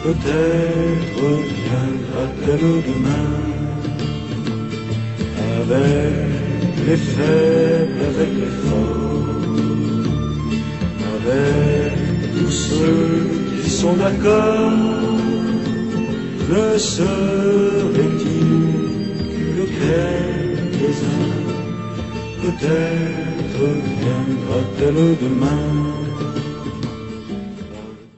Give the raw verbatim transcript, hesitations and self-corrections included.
Peut-être viendra-t-elle demain, avec les faibles, avec les forts, avec tous ceux qui sont d'accord. Ne serait-il que quelques-uns? Peut-être viendra-t-elle demain.